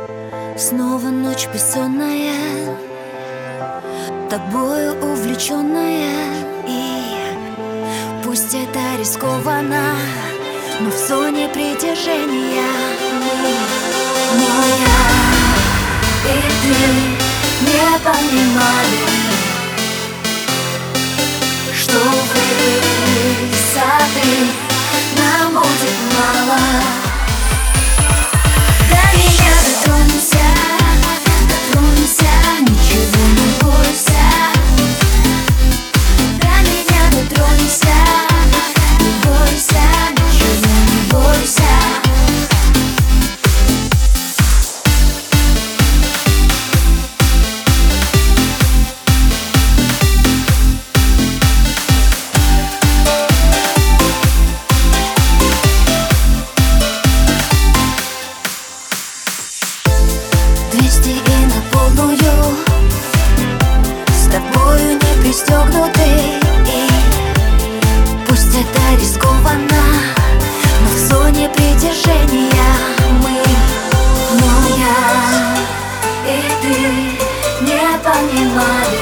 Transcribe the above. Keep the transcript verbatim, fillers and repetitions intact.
Снова ночь бессонная, тобою увлеченная. И пусть это рискованно, но в зоне притяжения мы, но я и ты не понимали, что высоты нам будет мало. До меня дотронься, дотронься, ничего не бойся. До меня дотронься, не бойся, ничего не бойся. Двести и на полную, с тобою не пристегнуты. И пусть это рискованно, но в зоне притяжения мы, но я и ты не понимали,